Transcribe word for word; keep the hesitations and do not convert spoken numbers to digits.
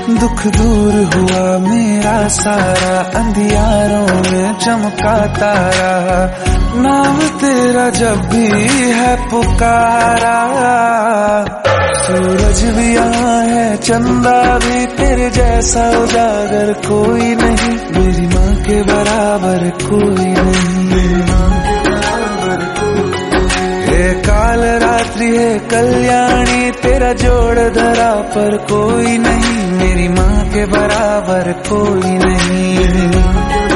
दुख दूर हुआ मेरा सारा, अंधियारों में चमका तारा, नाम तेरा जब भी है पुकारा। सूरज भी यहाँ है, चंदा भी, तेरे जैसा उजागर कोई नहीं, मेरी माँ के बराबर कोई नहीं। ये काल रात्रि है कल्याणी, तेरा जोड़ धरा पर कोई नहीं, मेरी माँ के बराबर कोई नहीं।